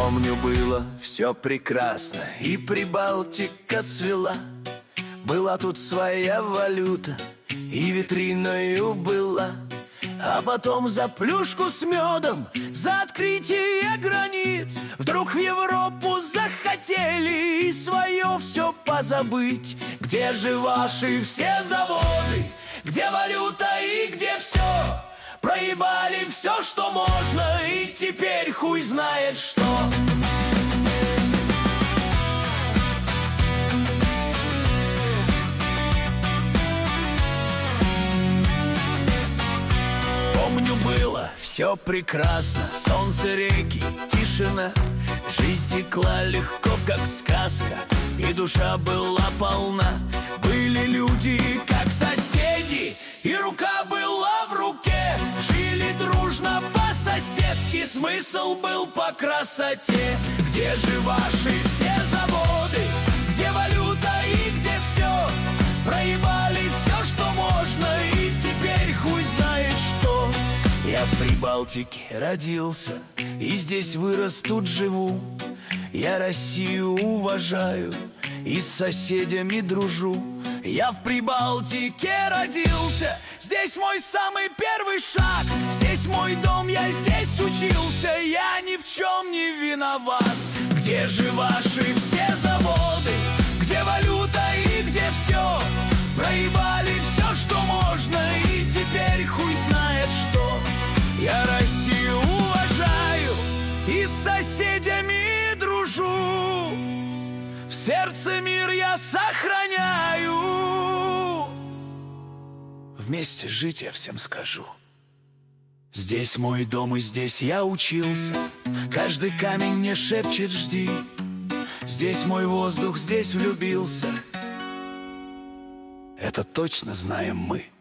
Помню, было все прекрасно, и Прибалтика цвела. Была тут своя валюта, и витриною была. А потом за плюшку с медом, за открытие границ вдруг в Европу захотели и свое все позабыть. Где же ваши все заводы, где валюта и где все? Проебали все, что можно, и теперь хуй знает что. Помню, было все прекрасно, солнце, реки, тишина. Жизнь текла легко, как сказка, и душа была полна. Были люди, как соседи, и рука была в руке. Жили дружно по-соседски, смысл был по красоте. Где же ваши все заводы, где валюта и где все? Проебали все, что можно, и теперь хуй знает что. Я в Прибалтике родился, и здесь вырос, тут живу. Я Россию уважаю, и с соседями дружу. Я в Прибалтике родился, здесь мой самый первый шаг. Здесь мой дом, я здесь учился, я ни в чем не виноват. Где же ваши все заводы, где валюта и где все? Проебали все, что можно, и теперь хуй знает что. Я Россию уважаю, и с соседями дружу. В сердце мир я сохраняю. Вместе жить я всем скажу. Здесь мой дом, и здесь я учился. Каждый камень мне шепчет жди. Здесь мой воздух, здесь влюбился. Это точно знаем мы.